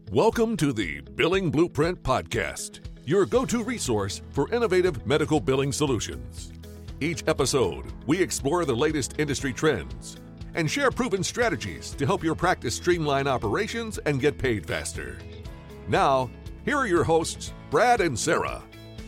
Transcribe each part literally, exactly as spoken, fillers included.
Welcome to the Billing Blueprint Podcast, your go-to resource for innovative medical billing solutions. Each episode, we explore the latest industry trends and share proven strategies to help your practice streamline operations and get paid faster. Now, here are your hosts, Brad and Sarah.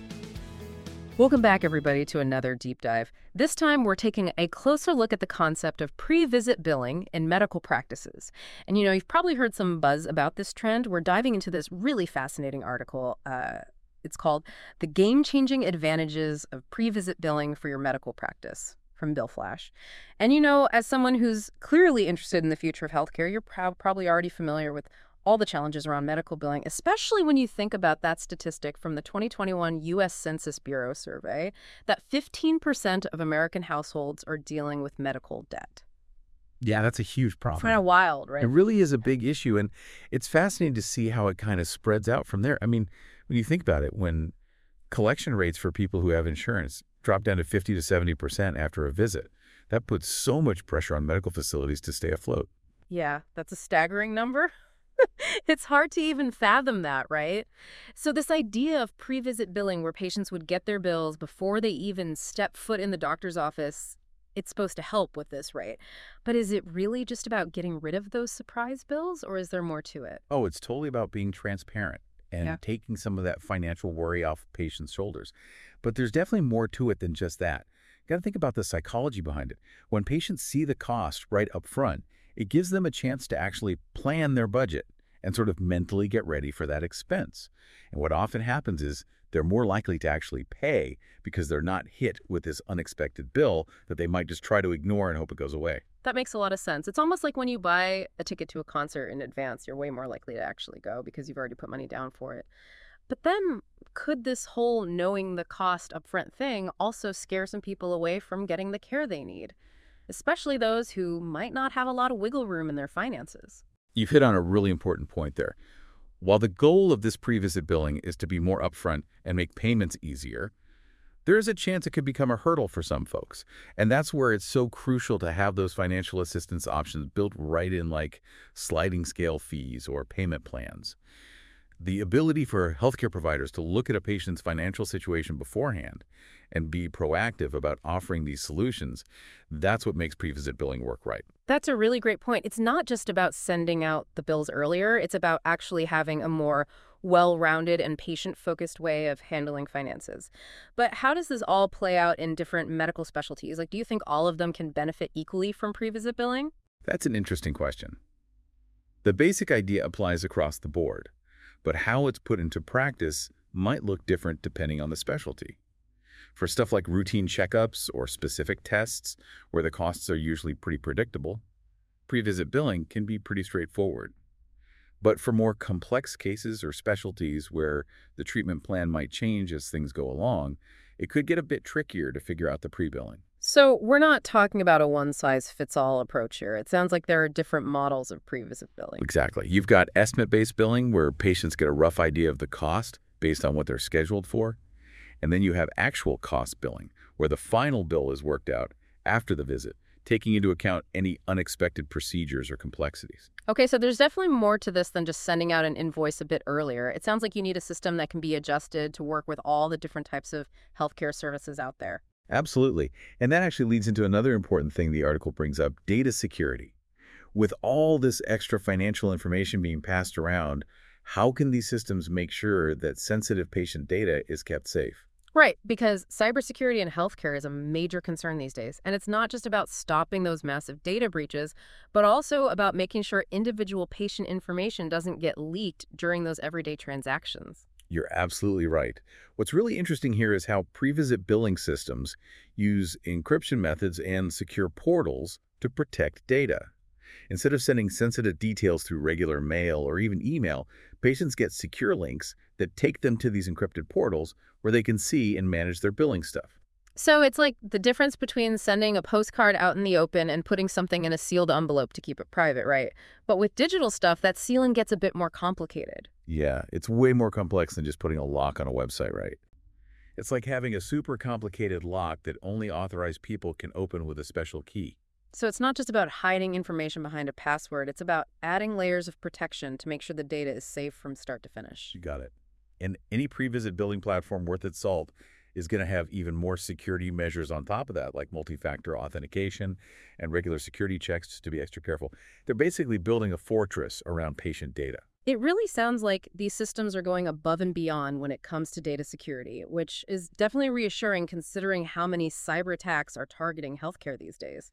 Welcome back, everybody, to another deep dive. This time, we're taking a closer look at the concept of pre-visit billing in medical practices. And, you know, you've probably heard some buzz about this trend. We're diving into this really fascinating article. Uh, it's called The Game-Changing Advantages of Pre-Visit Billing for Your Medical Practice from BillFlash. And, you know, as someone who's clearly interested in the future of healthcare, you're pro- probably already familiar with all the challenges around medical billing, especially when you think about that statistic from the twenty twenty-one U S Census Bureau survey that fifteen percent of American households are dealing with medical debt. Yeah, that's a huge problem. It's kind of wild, right? It really is a big issue, and it's fascinating to see how it kind of spreads out from there. I mean, when you think about it, when collection rates for people who have insurance drop down to fifty to seventy percent after a visit, that puts so much pressure on medical facilities to stay afloat. Yeah, that's a staggering number. It's hard to even fathom that, right? So this idea of pre-visit billing where patients would get their bills before they even step foot in the doctor's office, it's supposed to help with this, right? But is it really just about getting rid of those surprise bills, or is there more to it? Oh, it's totally about being transparent and Yeah. taking some of that financial worry off patients' shoulders. But there's definitely more to it than just that. You got to think about the psychology behind it. When patients see the cost right up front, it gives them a chance to actually plan their budget and sort of mentally get ready for that expense. And what often happens is they're more likely to actually pay because they're not hit with this unexpected bill that they might just try to ignore and hope it goes away. That makes a lot of sense. It's almost like when you buy a ticket to a concert in advance, you're way more likely to actually go because you've already put money down for it. But then could this whole knowing the cost upfront thing also scare some people away from getting the care they need, especially those who might not have a lot of wiggle room in their finances? You've hit on a really important point there. While the goal of this pre-visit billing is to be more upfront and make payments easier, there is a chance it could become a hurdle for some folks. And that's where it's so crucial to have those financial assistance options built right in, like sliding scale fees or payment plans. The ability for healthcare providers to look at a patient's financial situation beforehand and be proactive about offering these solutions, that's what makes pre-visit billing work right. That's a really great point. It's not just about sending out the bills earlier. It's about actually having a more well-rounded and patient-focused way of handling finances. But how does this all play out in different medical specialties? Like, do you think all of them can benefit equally from pre-visit billing? That's an interesting question. The basic idea applies across the board, but how it's put into practice might look different depending on the specialty. For stuff like routine checkups or specific tests, where the costs are usually pretty predictable, pre-visit billing can be pretty straightforward. But for more complex cases or specialties where the treatment plan might change as things go along, it could get a bit trickier to figure out the pre-billing. So we're not talking about a one-size-fits-all approach here. It sounds like there are different models of pre-visit billing. Exactly. You've got estimate-based billing, where patients get a rough idea of the cost based on what they're scheduled for. And then you have actual cost billing, where the final bill is worked out after the visit, taking into account any unexpected procedures or complexities. Okay, so there's definitely more to this than just sending out an invoice a bit earlier. It sounds like you need a system that can be adjusted to work with all the different types of healthcare services out there. Absolutely. And that actually leads into another important thing the article brings up, data security. With all this extra financial information being passed around, how can these systems make sure that sensitive patient data is kept safe? Right, because cybersecurity in healthcare is a major concern these days. And it's not just about stopping those massive data breaches, but also about making sure individual patient information doesn't get leaked during those everyday transactions. You're absolutely right. What's really interesting here is how pre-visit billing systems use encryption methods and secure portals to protect data. Instead of sending sensitive details through regular mail or even email, patients get secure links that take them to these encrypted portals where they can see and manage their billing stuff. So it's like the difference between sending a postcard out in the open and putting something in a sealed envelope to keep it private, right? But with digital stuff, that sealing gets a bit more complicated. Yeah, it's way more complex than just putting a lock on a website, right? It's like having a super complicated lock that only authorized people can open with a special key. So it's not just about hiding information behind a password. It's about adding layers of protection to make sure the data is safe from start to finish. You got it. And any pre-visit billing platform worth its salt is going to have even more security measures on top of that, like multi-factor authentication and regular security checks just to be extra careful. They're basically building a fortress around patient data. It really sounds like these systems are going above and beyond when it comes to data security, which is definitely reassuring considering how many cyber attacks are targeting healthcare these days.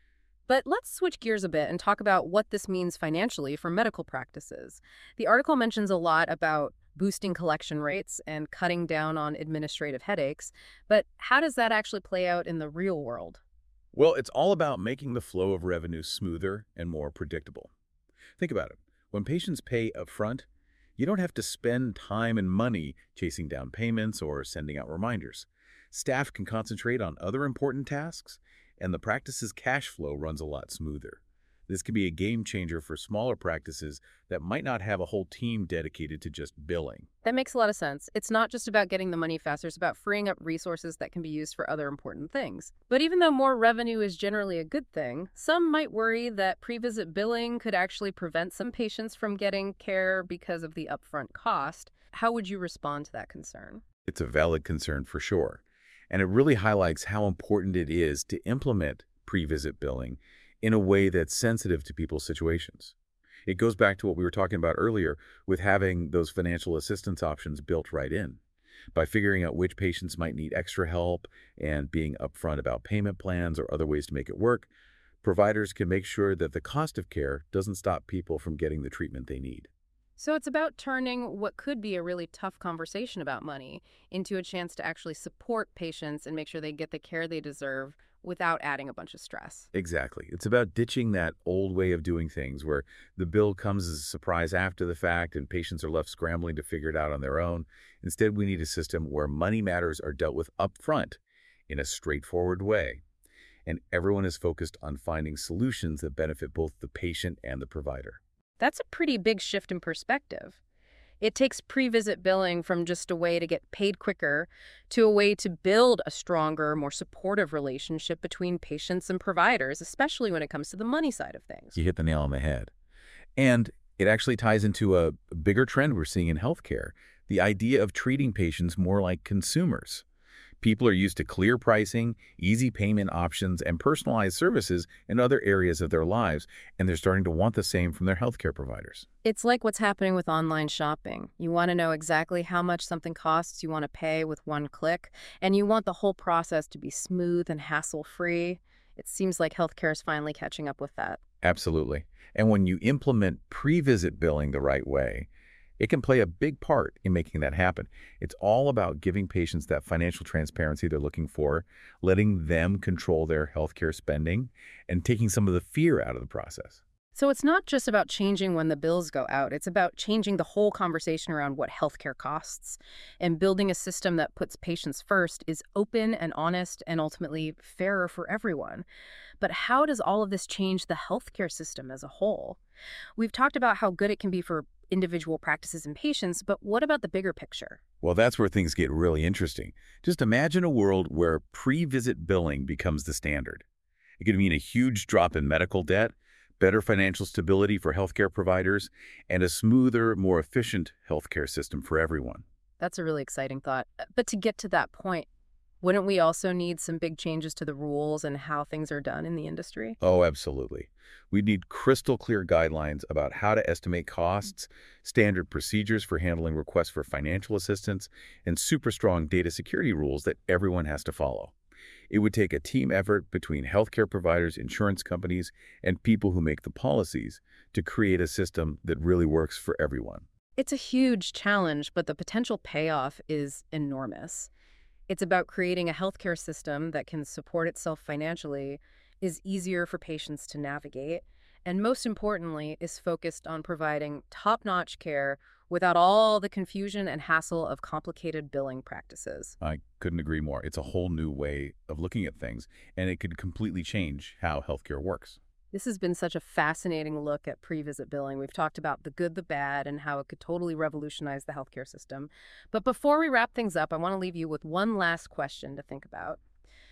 But let's switch gears a bit and talk about what this means financially for medical practices. The article mentions a lot about boosting collection rates and cutting down on administrative headaches, but how does that actually play out in the real world? Well, it's all about making the flow of revenue smoother and more predictable. Think about it. When patients pay upfront, you don't have to spend time and money chasing down payments or sending out reminders. Staff can concentrate on other important tasks, and the practice's cash flow runs a lot smoother. This can be a game changer for smaller practices that might not have a whole team dedicated to just billing. That makes a lot of sense. It's not just about getting the money faster, it's about freeing up resources that can be used for other important things. But even though more revenue is generally a good thing, some might worry that pre-visit billing could actually prevent some patients from getting care because of the upfront cost. How would you respond to that concern? It's a valid concern for sure, and it really highlights how important it is to implement pre-visit billing in a way that's sensitive to people's situations. It goes back to what we were talking about earlier with having those financial assistance options built right in. By figuring out which patients might need extra help and being upfront about payment plans or other ways to make it work, providers can make sure that the cost of care doesn't stop people from getting the treatment they need. So it's about turning what could be a really tough conversation about money into a chance to actually support patients and make sure they get the care they deserve without adding a bunch of stress. Exactly. It's about ditching that old way of doing things where the bill comes as a surprise after the fact and patients are left scrambling to figure it out on their own. Instead, we need a system where money matters are dealt with upfront in a straightforward way, and everyone is focused on finding solutions that benefit both the patient and the provider. That's a pretty big shift in perspective. It takes pre-visit billing from just a way to get paid quicker to a way to build a stronger, more supportive relationship between patients and providers, especially when it comes to the money side of things. You hit the nail on the head. And it actually ties into a bigger trend we're seeing in healthcare, the idea of treating patients more like consumers. People are used to clear pricing, easy payment options, and personalized services in other areas of their lives, and they're starting to want the same from their healthcare providers. It's like what's happening with online shopping. You want to know exactly how much something costs, you want to pay with one click, and you want the whole process to be smooth and hassle-free. It seems like healthcare is finally catching up with that. Absolutely. And when you implement pre-visit billing the right way, it can play a big part in making that happen. It's all about giving patients that financial transparency they're looking for, letting them control their healthcare spending, and taking some of the fear out of the process. So it's not just about changing when the bills go out. It's about changing the whole conversation around what healthcare costs. And building a system that puts patients first is open and honest and ultimately fairer for everyone. But how does all of this change the healthcare system as a whole? We've talked about how good it can be for individual practices and patients, but what about the bigger picture? Well, that's where things get really interesting. Just imagine a world where pre-visit billing becomes the standard. It could mean a huge drop in medical debt, better financial stability for healthcare providers, and a smoother, more efficient healthcare system for everyone. That's a really exciting thought. But to get to that point, wouldn't we also need some big changes to the rules and how things are done in the industry? Oh, absolutely. We need crystal clear guidelines about how to estimate costs, standard procedures for handling requests for financial assistance, and super strong data security rules that everyone has to follow. It would take a team effort between healthcare providers, insurance companies, and people who make the policies to create a system that really works for everyone. It's a huge challenge, but the potential payoff is enormous. It's about creating a healthcare system that can support itself financially, is easier for patients to navigate, and most importantly, is focused on providing top-notch care without all the confusion and hassle of complicated billing practices. I couldn't agree more. It's a whole new way of looking at things, and it could completely change how healthcare works. This has been such a fascinating look at pre-visit billing. We've talked about the good, the bad, and how it could totally revolutionize the healthcare system. But before we wrap things up, I want to leave you with one last question to think about.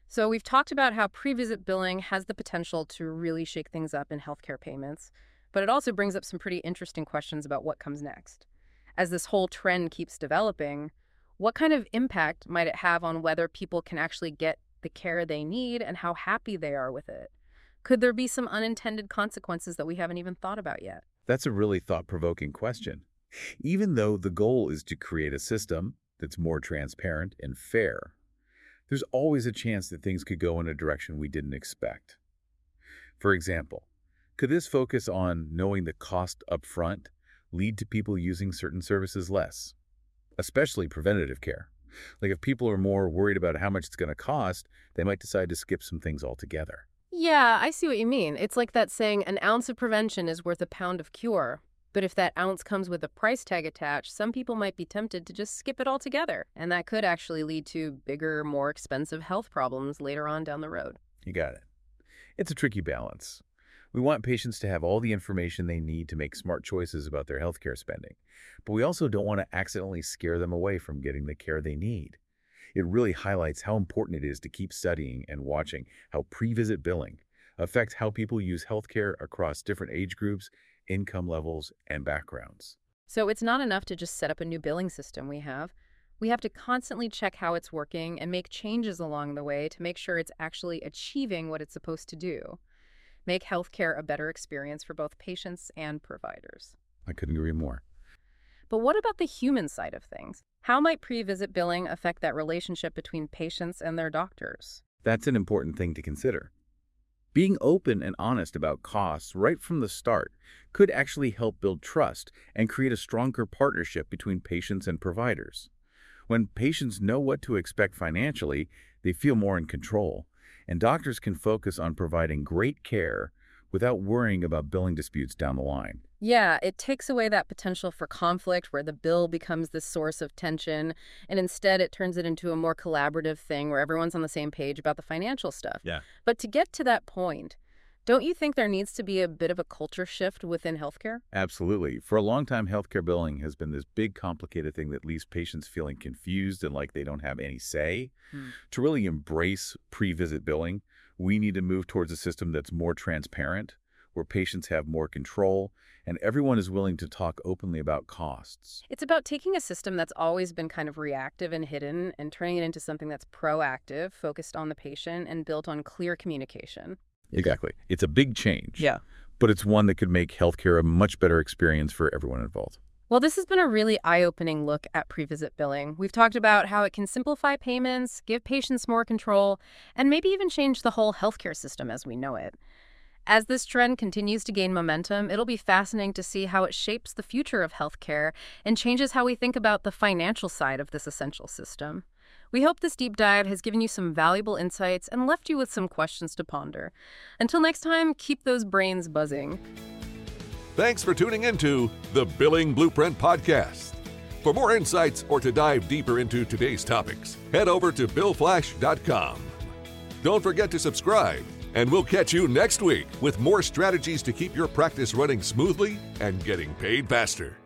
So we've talked about how pre-visit billing has the potential to really shake things up in healthcare payments, but it also brings up some pretty interesting questions about what comes next. As this whole trend keeps developing, what kind of impact might it have on whether people can actually get the care they need and how happy they are with it? Could there be some unintended consequences that we haven't even thought about yet? That's a really thought-provoking question. Even though the goal is to create a system that's more transparent and fair, there's always a chance that things could go in a direction we didn't expect. For example, could this focus on knowing the cost up front lead to people using certain services less, especially preventative care? Like if people are more worried about how much it's going to cost, they might decide to skip some things altogether. Yeah, I see what you mean. It's like that saying, an ounce of prevention is worth a pound of cure. But if that ounce comes with a price tag attached, some people might be tempted to just skip it altogether. And that could actually lead to bigger, more expensive health problems later on down the road. You got it. It's a tricky balance. We want patients to have all the information they need to make smart choices about their healthcare spending. But we also don't want to accidentally scare them away from getting the care they need. It really highlights how important it is to keep studying and watching how pre-visit billing affects how people use healthcare across different age groups, income levels, and backgrounds. So it's not enough to just set up a new billing system we have. We have to constantly check how it's working and make changes along the way to make sure it's actually achieving what it's supposed to do. Make healthcare a better experience for both patients and providers. I couldn't agree more. But what about the human side of things? How might pre-visit billing affect that relationship between patients and their doctors? That's an important thing to consider. Being open and honest about costs right from the start could actually help build trust and create a stronger partnership between patients and providers. When patients know what to expect financially, they feel more in control, and doctors can focus on providing great care without worrying about billing disputes down the line. Yeah, it takes away that potential for conflict where the bill becomes the source of tension, and instead it turns it into a more collaborative thing where everyone's on the same page about the financial stuff. Yeah. But to get to that point, don't you think there needs to be a bit of a culture shift within healthcare? Absolutely. For a long time, healthcare billing has been this big, complicated thing that leaves patients feeling confused and like they don't have any say. Hmm. To really embrace pre-visit billing, we need to move towards a system that's more transparent, where patients have more control, and everyone is willing to talk openly about costs. It's about taking a system that's always been kind of reactive and hidden and turning it into something that's proactive, focused on the patient, and built on clear communication. Exactly. It's a big change. Yeah. But it's one that could make healthcare a much better experience for everyone involved. Well, this has been a really eye-opening look at pre-visit billing. We've talked about how it can simplify payments, give patients more control, and maybe even change the whole healthcare system as we know it. As this trend continues to gain momentum, it'll be fascinating to see how it shapes the future of healthcare and changes how we think about the financial side of this essential system. We hope this deep dive has given you some valuable insights and left you with some questions to ponder. Until next time, keep those brains buzzing. Thanks for tuning into the Billing Blueprint Podcast. For more insights or to dive deeper into today's topics, head over to bill flash dot com. Don't forget to subscribe, and we'll catch you next week with more strategies to keep your practice running smoothly and getting paid faster.